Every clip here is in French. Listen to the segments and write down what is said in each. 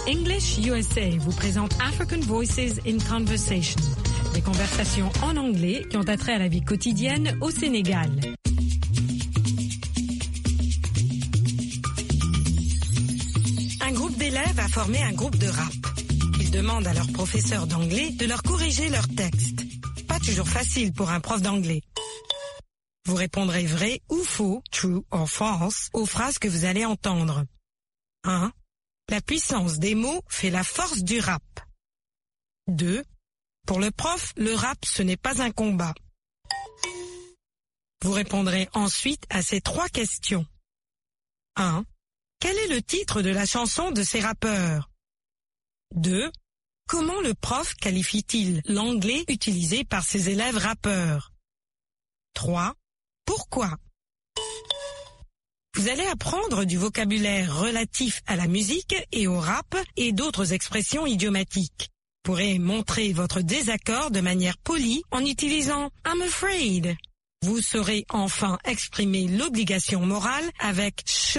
English USA vous présente African Voices in Conversation, des conversations en anglais qui ont attrait à la vie quotidienne au Sénégal. Un groupe d'élèves a formé un groupe de rap. Ils demandent à leur professeur d'anglais de leur corriger leurs textes. Pas toujours facile pour un prof d'anglais. Vous répondrez vrai ou faux, true or false, aux phrases que vous allez entendre. 1. La puissance des mots fait la force du rap. 2. Pour le prof, le rap, ce n'est pas un combat. Vous répondrez ensuite à ces 3 questions. 1. Quel est le titre de la chanson de ces rappeurs? 2. Comment le prof qualifie-t-il l'anglais utilisé par ses élèves rappeurs? 3. Pourquoi? Vous allez apprendre du vocabulaire relatif à la musique et au rap et d'autres expressions idiomatiques. Vous pourrez montrer votre désaccord de manière polie en utilisant « I'm afraid ». Vous saurez enfin exprimer l'obligation morale avec « should ».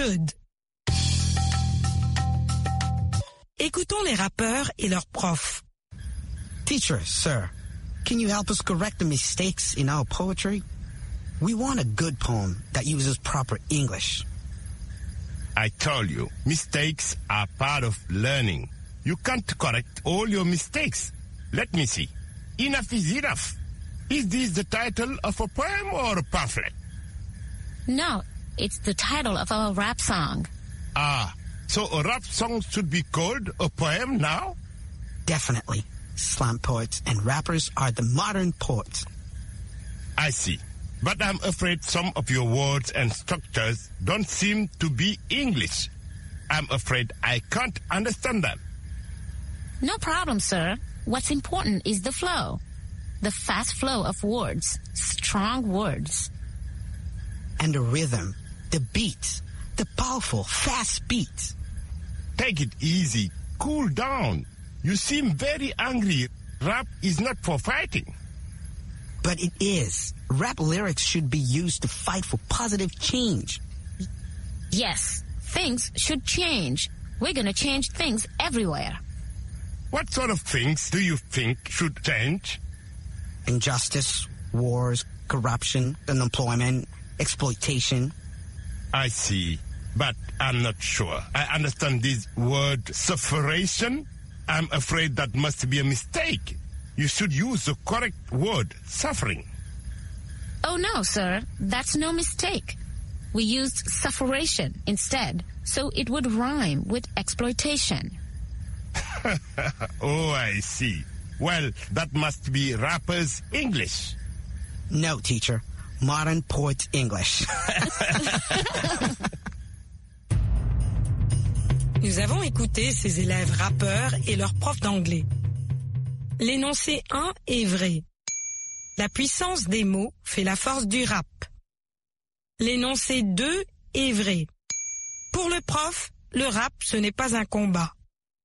Écoutons les rappeurs et leurs profs. Teacher, sir, can you help us correct the mistakes in our poetry? We want a good poem that uses proper English. I told you, mistakes are part of learning. You can't correct all your mistakes. Let me see. Enough is enough. Is this the title of a poem or a pamphlet? No, it's the title of our rap song. Ah, so a rap song should be called a poem now? Definitely. Slam poets and rappers are the modern poets. I see. But I'm afraid some of your words and structures don't seem to be English. I'm afraid I can't understand them. No problem, sir. What's important is the flow. The fast flow of words, strong words. And the rhythm, the beats, the powerful, fast beats. Take it easy. Cool down. You seem very angry. Rap is not for fighting. But it is. Rap lyrics should be used to fight for positive change. Yes, things should change. We're gonna change things everywhere. What sort of things do you think should change? Injustice, wars, corruption, unemployment, exploitation. I see, but I'm not sure. I understand this word sufferation. I'm afraid that must be a mistake. You should use the correct word, suffering. Oh no, sir, that's no mistake. We used sufferation instead, so it would rhyme with exploitation. Oh, I see. Well, that must be rappers' English. No, teacher. Modern poets' English. Nous avons écouté ces élèves rappeurs et leurs profs d'anglais. L'énoncé 1 est vrai. La puissance des mots fait la force du rap. L'énoncé 2 est vrai. Pour le prof, le rap, ce n'est pas un combat.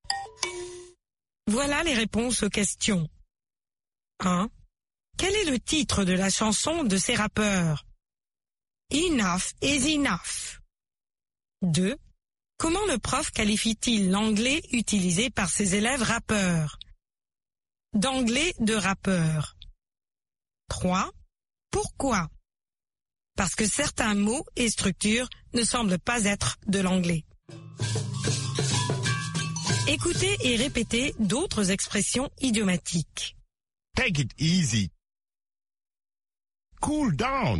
Voilà les réponses aux questions. 1. Quel est le titre de la chanson de ces rappeurs? Enough is enough. 2. Comment le prof qualifie-t-il l'anglais utilisé par ses élèves rappeurs? D'anglais de rappeur. 3. Pourquoi? Parce que certains mots et structures ne semblent pas être de l'anglais. Écoutez et répétez d'autres expressions idiomatiques. Take it easy. Cool down.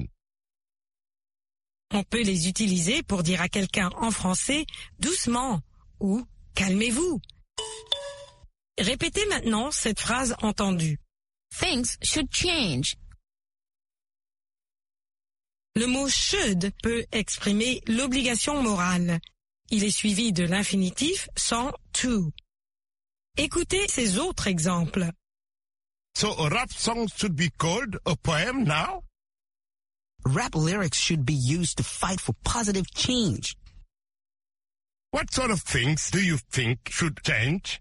On peut les utiliser pour dire à quelqu'un en français « doucement » ou « calmez-vous ». Répétez maintenant cette phrase entendue. Things should change. Le mot should peut exprimer l'obligation morale. Il est suivi de l'infinitif sans to. Écoutez ces autres exemples. So a rap song should be called a poem now? Rap lyrics should be used to fight for positive change. What sort of things do you think should change?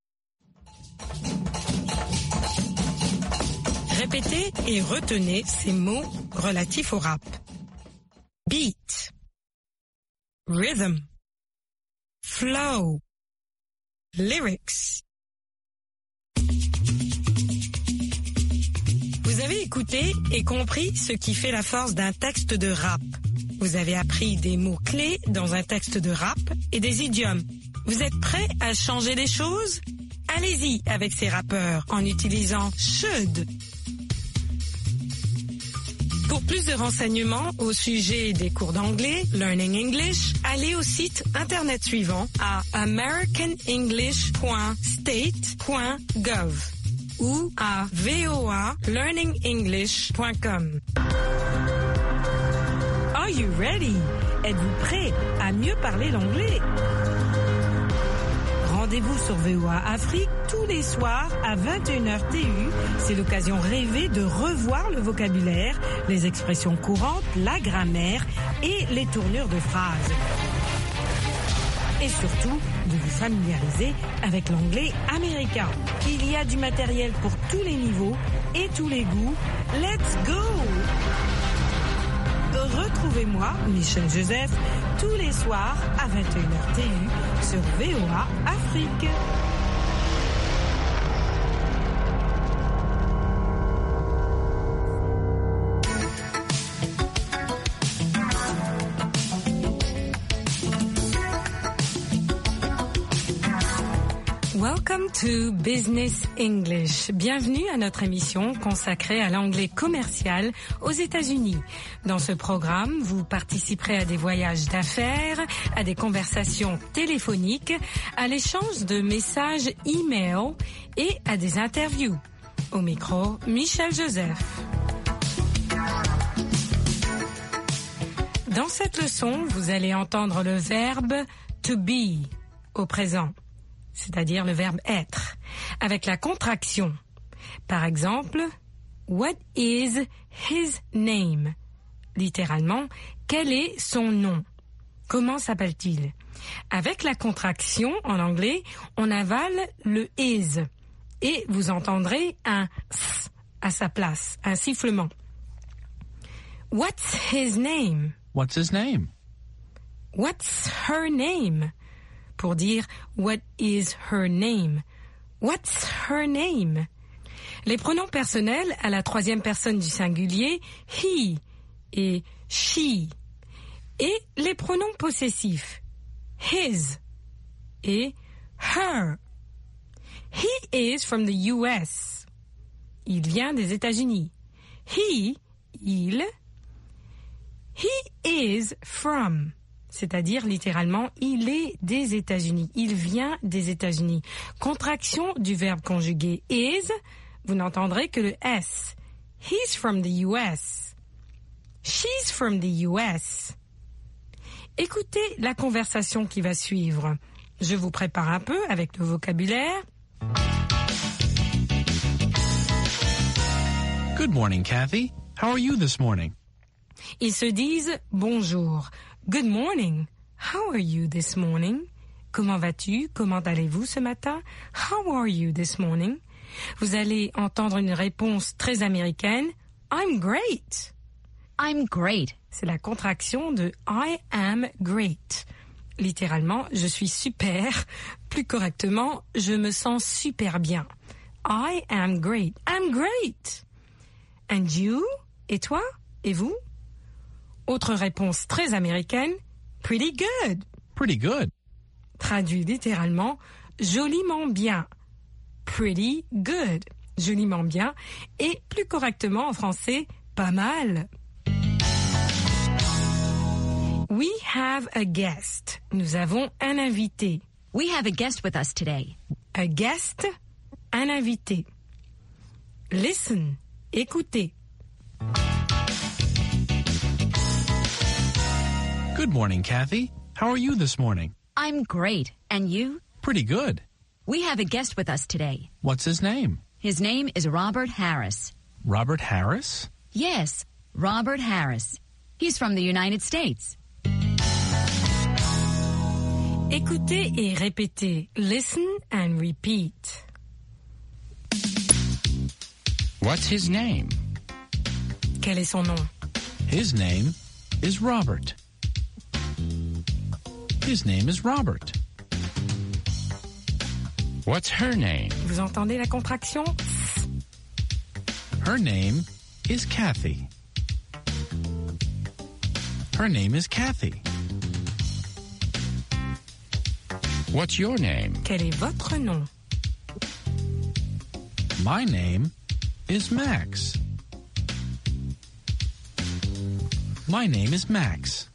Répétez et retenez ces mots relatifs au rap. Beat, rhythm, flow, lyrics. Vous avez écouté et compris ce qui fait la force d'un texte de rap. Vous avez appris des mots-clés dans un texte de rap et des idiomes. Vous êtes prêts à changer les choses? Allez-y avec ces rappeurs en utilisant should. Pour plus de renseignements au sujet des cours d'anglais, Learning English, allez au site internet suivant à americanenglish.state.gov ou à voalearningenglish.com. Are you ready? Êtes-vous prêt à mieux parler l'anglais? Rendez-vous sur VOA Afrique tous les soirs à 21h TU. C'est l'occasion rêvée de revoir le vocabulaire, les expressions courantes, la grammaire et les tournures de phrases. Et surtout, de vous familiariser avec l'anglais américain. Il y a du matériel pour tous les niveaux et tous les goûts. Let's go! Retrouvez-moi, Michel Joseph, tous les soirs à 21h TU sur VOA Afrique. Welcome to Business English. Bienvenue à notre émission consacrée à l'anglais commercial aux États-Unis. Dans ce programme, vous participerez à des voyages d'affaires, à des conversations téléphoniques, à l'échange de messages e-mail et à des interviews. Au micro, Michel Joseph. Dans cette leçon, vous allez entendre le verbe to be au présent, c'est-à-dire le verbe être, avec la contraction. Par exemple, what is his name? Littéralement, quel est son nom? Comment s'appelle-t-il? Avec la contraction, en anglais, on avale le is et vous entendrez un s à sa place, un sifflement. What's his name? What's his name? What's her name? Pour dire what is her name? What's her name? Les pronoms personnels à la troisième personne du singulier, he et she. Et les pronoms possessifs, his et her. He is from the US. Il vient des États-Unis. He, il. He is from. C'est-à-dire, littéralement, il est des États-Unis. Il vient des États-Unis. Contraction du verbe conjugué is, vous n'entendrez que le S. He's from the US. She's from the US. Écoutez la conversation qui va suivre. Je vous prépare un peu avec le vocabulaire. Good morning, Kathy. How are you this morning? Ils se disent bonjour. Good morning. How are you this morning? Comment vas-tu? Comment allez-vous ce matin? How are you this morning? Vous allez entendre une réponse très américaine. I'm great. I'm great. C'est la contraction de I am great. Littéralement, je suis super. Plus correctement, je me sens super bien. I am great. I'm great. And you? Et toi? Et vous? Autre réponse très américaine, pretty good. Pretty good. Traduit littéralement, joliment bien. Pretty good. Joliment bien. Et plus correctement en français, pas mal. We have a guest. Nous avons un invité. We have a guest with us today. A guest, un invité. Listen, écoutez. Good morning, Kathy. How are you this morning? I'm great. And you? Pretty good. We have a guest with us today. What's his name? His name is Robert Harris. Robert Harris? Yes, Robert Harris. He's from the United States. Écoutez et répétez. Listen and repeat. What's his name? Quel est son nom? His name is Robert. His name is Robert. What's her name? Vous entendez la contraction? Her name is Kathy. Her name is Kathy. What's your name? Quel est votre nom? My name is Max. My name is Max.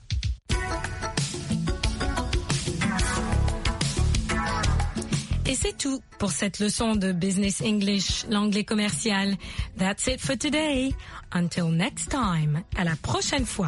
Et c'est tout pour cette leçon de Business English, l'anglais commercial. That's it for today. Until next time. À la prochaine fois.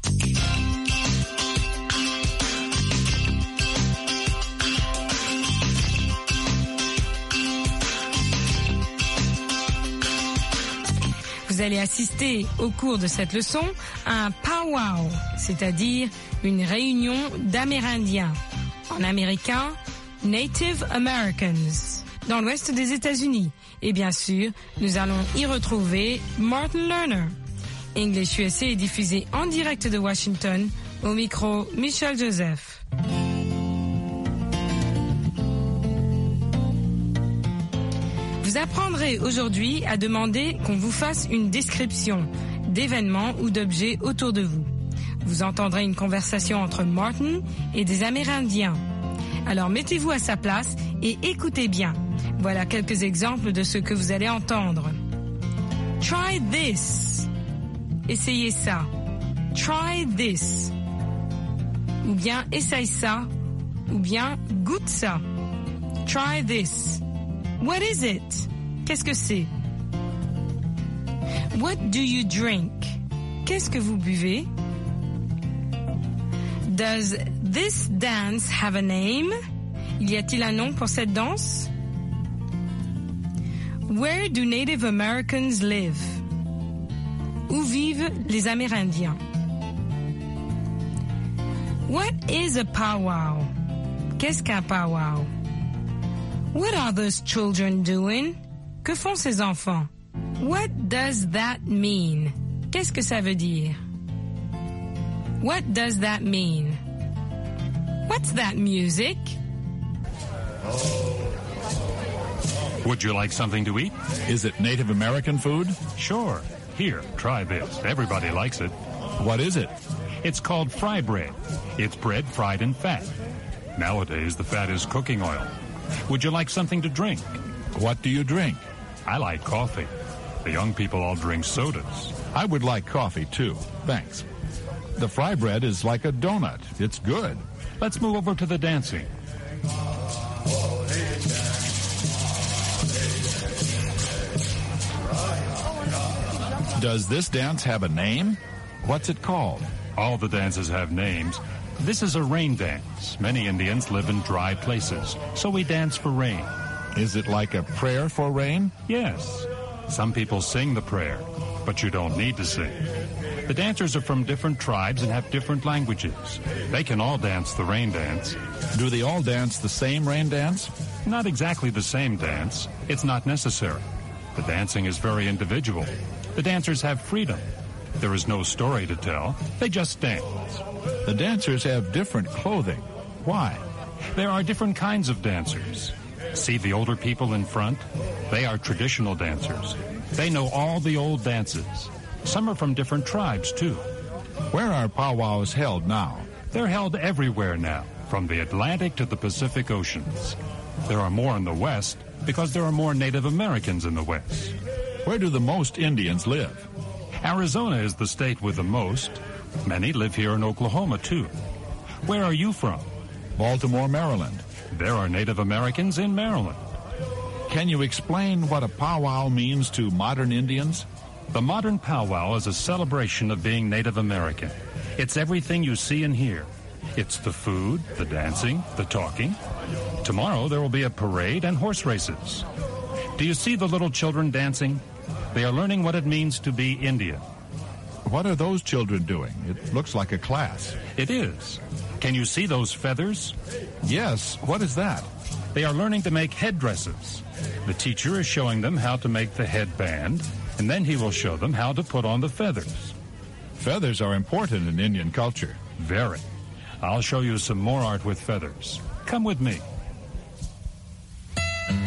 Vous allez assister au cours de cette leçon à un powwow, c'est-à-dire une réunion d'Amérindiens. En américain, Native Americans, dans l'ouest des États-Unis. Et bien sûr, nous allons y retrouver Martin Lerner. English USA est diffusé en direct de Washington, au micro Michel Joseph. Vous apprendrez aujourd'hui à demander qu'on vous fasse une description d'événements ou d'objets autour de vous. Vous entendrez une conversation entre Martin et des Amérindiens. Alors mettez-vous à sa place et écoutez bien. Voilà quelques exemples de ce que vous allez entendre. Try this. Essayez ça. Try this. Ou bien essaye ça. Ou bien goûte ça. Try this. What is it? Qu'est-ce que c'est? What do you drink? Qu'est-ce que vous buvez? Does this dance have a name? Y a-t-il un nom pour cette danse? Where do Native Americans live? Où vivent les Amérindiens? What is a powwow? Qu'est-ce qu'un powwow? What are those children doing? Que font ces enfants? What does that mean? Qu'est-ce que ça veut dire? What does that mean? What's that music? Would you like something to eat? Is it Native American food? Sure. Here, try this. Everybody likes it. What is it? It's called fry bread. It's bread fried in fat. Nowadays, the fat is cooking oil. Would you like something to drink? What do you drink? I like coffee. The young people all drink sodas. I would like coffee, too. Thanks. The fry bread is like a donut. It's good. Let's move over to the dancing. Does this dance have a name? What's it called? All the dances have names. This is a rain dance. Many Indians live in dry places, so we dance for rain. Is it like a prayer for rain? Yes. Some people sing the prayer, but you don't need to sing. The dancers are from different tribes and have different languages. They can all dance the rain dance. Do they all dance the same rain dance? Not exactly the same dance. It's not necessary. The dancing is very individual. The dancers have freedom. There is no story to tell. They just dance. The dancers have different clothing. Why? There are different kinds of dancers. See the older people in front? They are traditional dancers. They know all the old dances. Some are from different tribes, too. Where are powwows held now? They're held everywhere now, from the Atlantic to the Pacific Oceans. There are more in the West because there are more Native Americans in the West. Where do the most Indians live? Arizona is the state with the most. Many live here in Oklahoma, too. Where are you from? Baltimore, Maryland. There are Native Americans in Maryland. Can you explain what a powwow means to modern Indians? The modern powwow is a celebration of being Native American. It's everything you see and hear. It's the food, the dancing, the talking. Tomorrow there will be a parade and horse races. Do you see the little children dancing? They are learning what it means to be Indian. What are those children doing? It looks like a class. It is. Can you see those feathers? Yes. What is that? They are learning to make headdresses. The teacher is showing them how to make the headband, and then he will show them how to put on the feathers. Feathers are important in Indian culture. Very. I'll show you some more art with feathers. Come with me.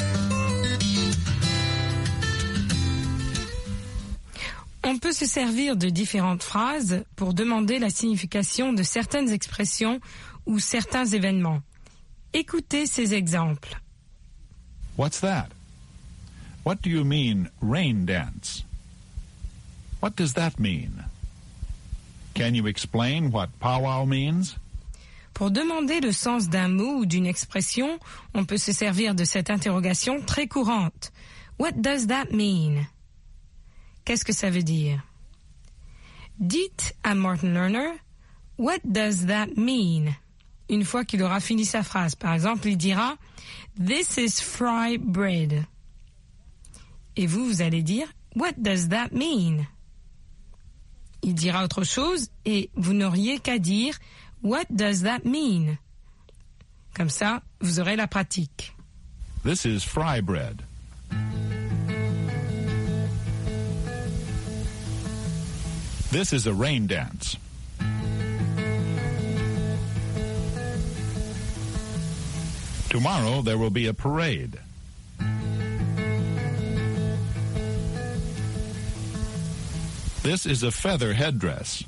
On peut se servir de différentes phrases pour demander la signification de certaines expressions ou certains événements. Écoutez ces exemples. What's that? What do you mean, rain dance? What does that mean? Can you explain what powwow means? Pour demander le sens d'un mot ou d'une expression, on peut se servir de cette interrogation très courante. What does that mean? Qu'est-ce que ça veut dire? Dites à Martin Lerner, what does that mean? Une fois qu'il aura fini sa phrase. Par exemple, il dira, this is fry bread. Et vous allez dire, what does that mean? Il dira autre chose et vous n'auriez qu'à dire, what does that mean? Comme ça, vous aurez la pratique. This is fry bread. This is a rain dance. Tomorrow there will be a parade. This is a feather headdress.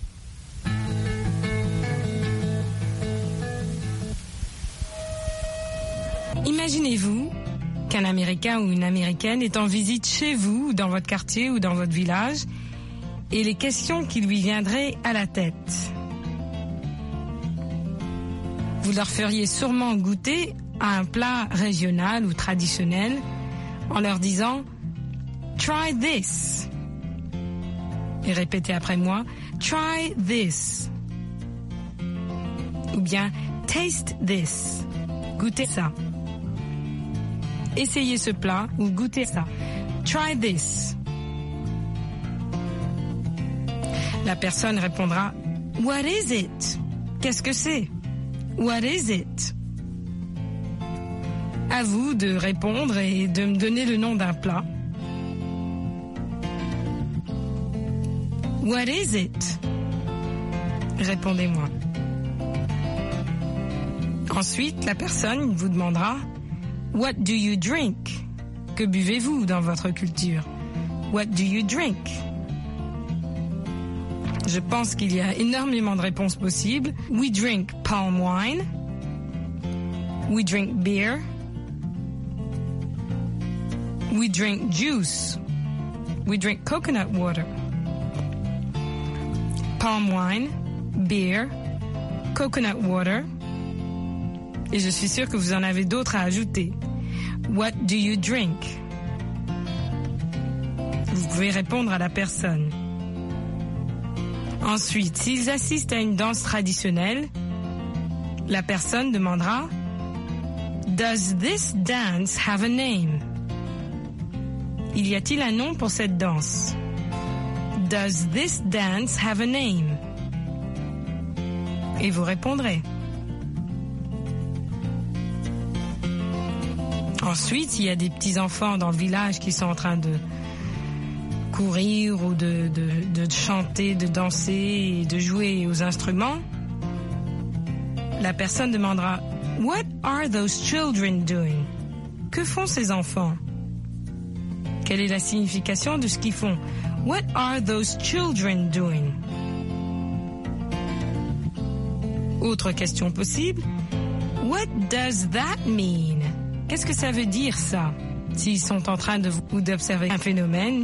Imaginez-vous qu'un Américain ou une Américaine est en visite chez vous, dans votre quartier ou dans votre village, et les questions qui lui viendraient à la tête. Vous leur feriez sûrement goûter à un plat régional ou traditionnel en leur disant « Try this ». Et répétez après moi « Try this ». Ou bien « Taste this ». Goûtez ça. Essayez ce plat ou goûtez ça. « Try this ». La personne répondra « What is it ?» Qu'est-ce que c'est? What is it? À vous de répondre et de me donner le nom d'un plat. What is it? Répondez-moi. Ensuite, la personne vous demandera What do you drink? Que buvez-vous dans votre culture? What do you drink? Je pense qu'il y a énormément de réponses possibles. We drink palm wine. We drink beer. We drink juice. We drink coconut water. Palm wine, beer, coconut water. Et je suis sûre que vous en avez d'autres à ajouter. What do you drink? Vous pouvez répondre à la personne. Ensuite, s'ils assistent à une danse traditionnelle, la personne demandera Does this dance have a name? Y a-t-il un nom pour cette danse? Does this dance have a name? Et vous répondrez. Ensuite, il y a des petits-enfants dans le village qui sont en train de courir ou de chanter, de danser et de jouer aux instruments. La personne demandera « What are those children doing ?» Que font ces enfants? Quelle est la signification de ce qu'ils font? What are those children doing? Autre question possible. What does that mean? Qu'est-ce que ça veut dire ça? S'ils sont en train d'observer un phénomène,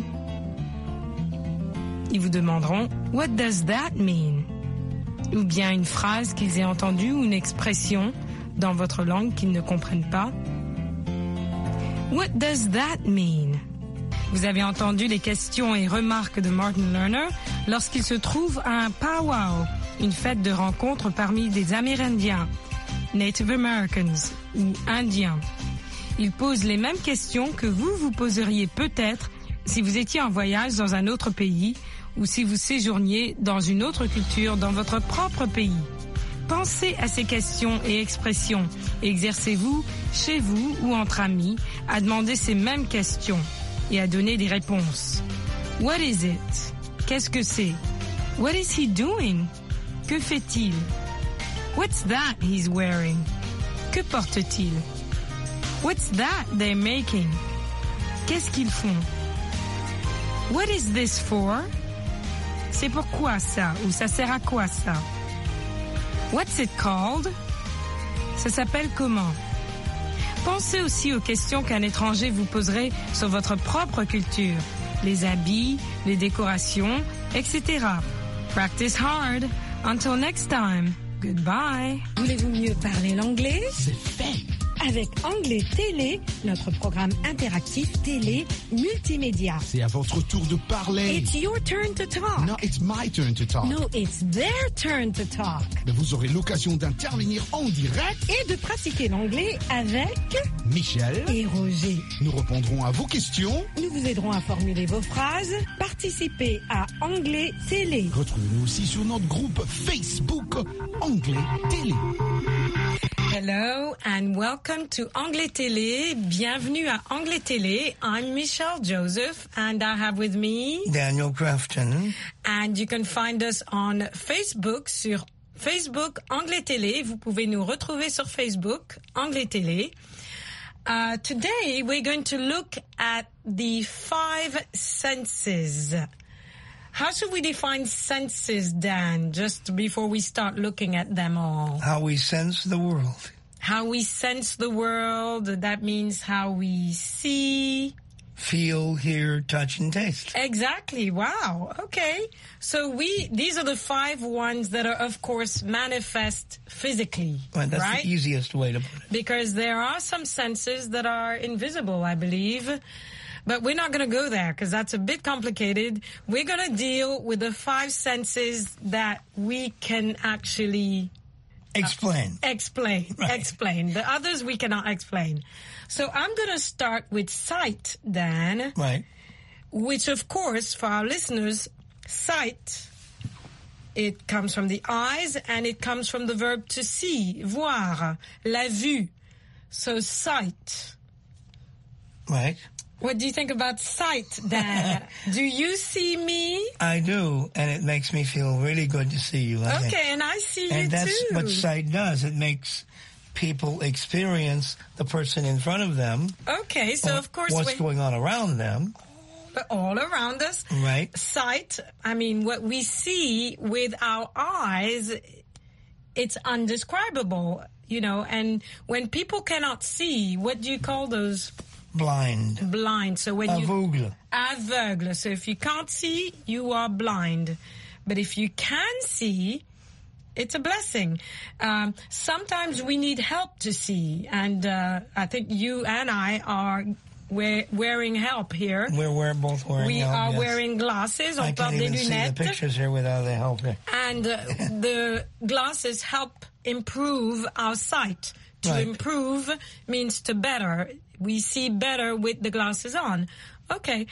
ils vous demanderont What does that mean? Ou bien une phrase qu'ils aient entendue ou une expression dans votre langue qu'ils ne comprennent pas. What does that mean? Vous avez entendu les questions et remarques de Martin Lerner lorsqu'il se trouve à un powwow, une fête de rencontre parmi des Amérindiens, Native Americans ou Indiens. Il pose les mêmes questions que vous poseriez peut-être si vous étiez en voyage dans un autre pays ou si vous séjourniez dans une autre culture dans votre propre pays. Pensez à ces questions et expressions et exercez-vous, chez vous ou entre amis, à demander ces mêmes questions et à donner des réponses. What is it? Qu'est-ce que c'est? What is he doing? Que fait-il? What's that he's wearing? Que porte-t-il? What's that they're making? Qu'est-ce qu'ils font? What is this for? C'est pourquoi ça? Ou ça sert à quoi ça? What's it called? Ça s'appelle comment? Pensez aussi aux questions qu'un étranger vous poserait sur votre propre culture. Les habits, les décorations, etc. Practice hard. Until next time. Goodbye. Voulez-vous mieux parler l'anglais? C'est fait. Avec Anglais Télé, notre programme interactif télé multimédia. C'est à votre tour de parler. It's your turn to talk. No, it's my turn to talk. No, it's their turn to talk. Mais vous aurez l'occasion d'intervenir en direct. Et de pratiquer l'anglais avec Michel et Roger. Nous répondrons à vos questions. Nous vous aiderons à formuler vos phrases. Participez à Anglais Télé. Retrouvez-nous aussi sur notre groupe Facebook Anglais Télé. Hello and welcome to Anglais Télé. Bienvenue à Anglais Télé. I'm Michelle Joseph and I have with me Daniel Crafton. And you can find us on Facebook sur Facebook Anglais Télé. Vous pouvez nous retrouver sur Facebook Anglais Télé. Today we're going to look at the 5 senses. How should we define senses, Dan, just before we start looking at them all? How we sense the world. How we sense the world, that means how we see. Feel, hear, touch, and taste. Exactly. Wow. Okay. So these are the 5 ones that are, of course, manifest physically. Right, that's right? the easiest way to put it. Because there are some senses that are invisible, I believe. But we're not going to go there because that's a bit complicated. We're going to deal with the 5 senses that we can actually explain. Explain. The others we cannot explain. So I'm going to start with sight, Dan. Right. Which, of course, for our listeners, sight, it comes from the eyes and it comes from the verb to see, voir, la vue. So sight. Right. What do you think about sight, Dan? Do you see me? I do, and it makes me feel really good to see you. Okay, and I see you too. And that's what sight does. It makes people experience the person in front of them. Okay, so of course... What's going on around them. All around us. Right. Sight, I mean, what we see with our eyes, it's undescribable, you know, and when people cannot see, what do you call those... Blind. So when aveugle. Aveugle. So if you can't see, you are blind. But if you can see, it's a blessing. Sometimes we need help to see. And I think you and I are wearing help here. We're both wearing help. We are yes. wearing glasses. I can't even see the pictures here without the help here. And the glasses help improve our sight. To right. improve means to better. We see better with the glasses on. Okay,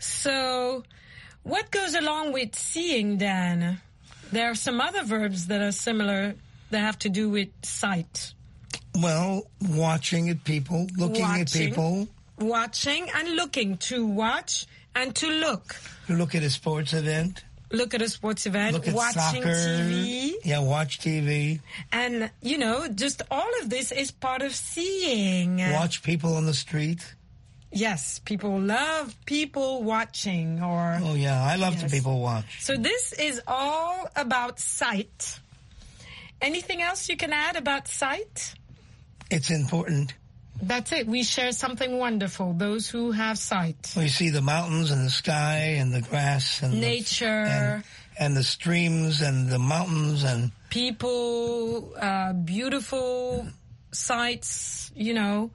so what goes along with seeing, Dan? There are some other verbs that are similar that have to do with sight. Well, watching at people, looking at people. Watching and looking. To watch and to look. You look at a sports event. Look at a sports event, look at watching soccer, TV. Yeah, watch TV. And, you know, just all of this is part of seeing. Watch people on the street. Yes, people love people watching or... Oh, yeah, I love to people watch. So this is all about sight. Anything else you can add about sight? It's important. That's it. We share something wonderful, those who have sight. We see the mountains and the sky and the grass and nature. And the streams and the mountains and... People, beautiful sights, you know.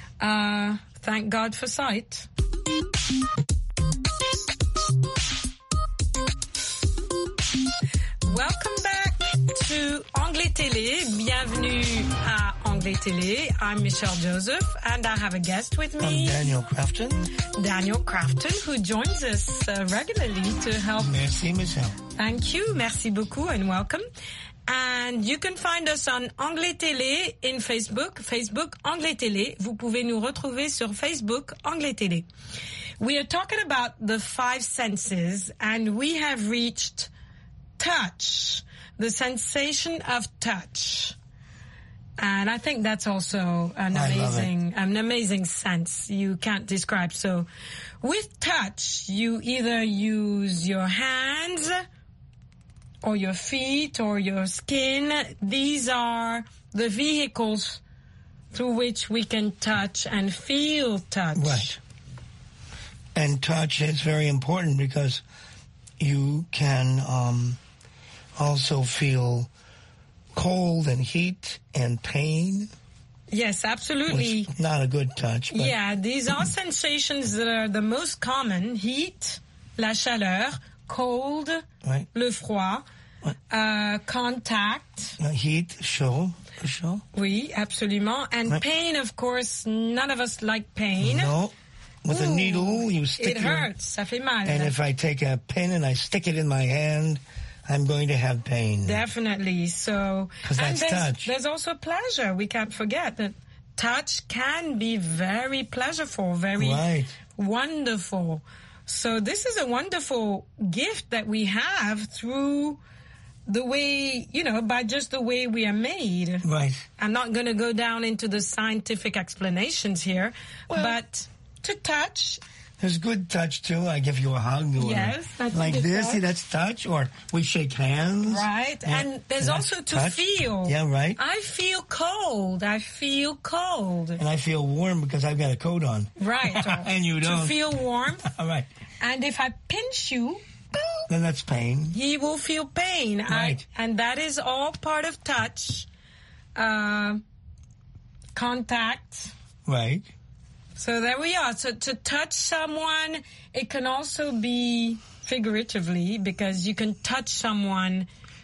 Thank God for sight. Welcome back to Anglais Télé. Bienvenue à Anglais Télé. I'm Michelle Joseph, and I have a guest with me. I'm Daniel Crafton. Daniel Crafton, who joins us regularly to help. Merci, Michelle. Thank you. Merci beaucoup, and welcome. And you can find us on Anglais Télé in Facebook. Facebook Anglais Télé. Vous pouvez nous retrouver sur Facebook Anglais Télé. We are talking about the 5 senses, and we have reached touch, the sensation of touch. And I think that's also an amazing sense you can't describe. So with touch, you either use your hands or your feet or your skin. These are the vehicles through which we can touch and feel touch. Right. And touch is very important because you can also feel cold and heat and pain. Yes, absolutely. Which is not a good touch. But yeah, these are sensations that are the most common. Heat, la chaleur, cold, right. le froid, contact. Heat, chaud. Oui, absolument. And right. Pain, of course, none of us like pain. No. With a needle, you stick it hurts. Ça fait mal. And if I take a pin and I stick it in my hand, I'm going to have pain. Definitely. So, because that's touch. There's also pleasure. We can't forget that touch can be very pleasurable, very right. wonderful. So this is a wonderful gift that we have through the way, by just the way we are made. Right. I'm not going to go down into the scientific explanations here, but to touch. There's good touch, too. I give you a hug. Yes, that's like this. Touch. See, that's touch. Or we shake hands. Right. And there's also to touch. Feel. Yeah, right. I feel cold. And I feel warm because I've got a coat on. Right. And you don't. To feel warm. All right. And if I pinch you, then that's pain. He will feel pain. Right. And that is all part of touch. Contact. Right. So there we are. So to touch someone, it can also be figuratively because you can touch someone,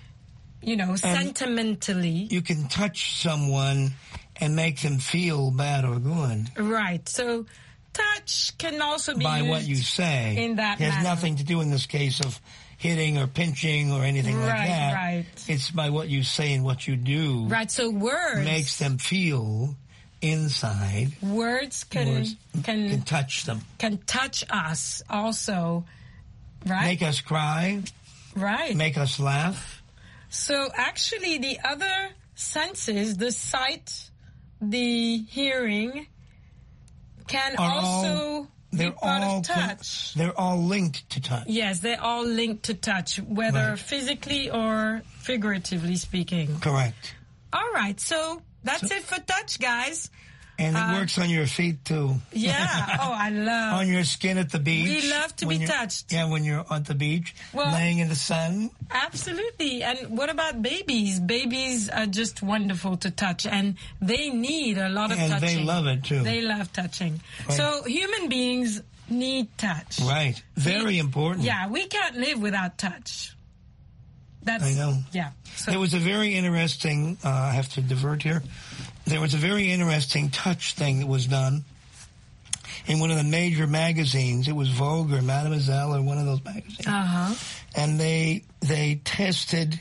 sentimentally. You can touch someone and make them feel bad or good. Right. So touch can also be by used what you say. In that It has manner. nothing to do in this case of hitting or pinching or anything like that. Right. It's by what you say and what you do. Right. So words makes them feel inside. Words can touch them. Can touch us also. Right. Make us cry. Right. Make us laugh. So actually the other senses, the sight, the hearing, can also be part of touch. They're all linked to touch. Yes, they're all linked to touch, whether physically or figuratively speaking. Correct. All right, so that's it for touch, guys. And it works on your feet, too. Yeah. Oh, I love. On your skin at the beach. We love to be touched. Yeah, when you're at the beach, laying in the sun. Absolutely. And what about babies? Babies are just wonderful to touch, and they need a lot of touching. And they love it, too. They love touching. Right. So human beings need touch. Right. Very important. Yeah, we can't live without touch. I know. Yeah. So. There was a very interesting, I have to divert here. There was a very interesting touch thing that was done in one of the major magazines. It was Vogue or Mademoiselle or one of those magazines. Uh-huh. And they tested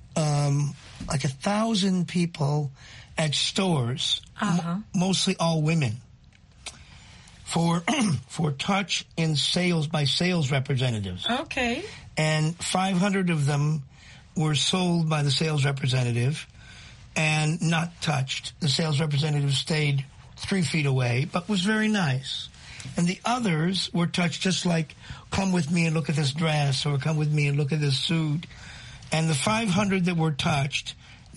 like 1,000 people at stores, mostly all women, for touch in sales by sales representatives. Okay. And 500 of them were sold by the sales representative and not touched. The sales representative stayed 3 feet away, but was very nice. And the others were touched just like, come with me and look at this dress, or come with me and look at this suit. And the 500 that were touched,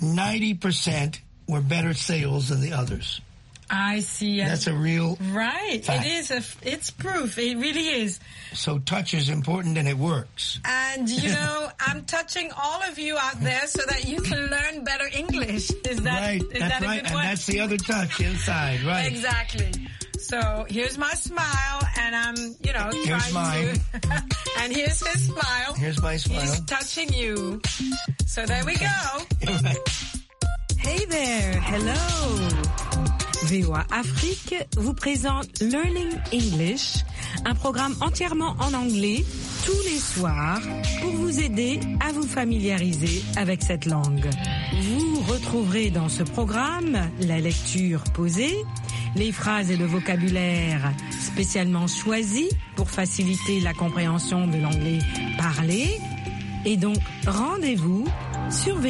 90% were better sales than the others. I see. That's a real right. fact. It is. It's proof. It really is. So touch is important and it works. And I'm touching all of you out there so that you can learn better English. Is that right? Is that's that right. a good one? And that's the other touch inside, right? Exactly. So here's my smile, and I'm here's trying mine. to. And here's his smile. Here's my smile. He's touching you. So there we go. Right. Hey there. Hello. VOA Afrique vous présente Learning English, un programme entièrement en anglais tous les soirs pour vous aider à vous familiariser avec cette langue. Vous retrouverez dans ce programme la lecture posée, les phrases et le vocabulaire spécialement choisis pour faciliter la compréhension de l'anglais parlé. Et donc, rendez-vous sur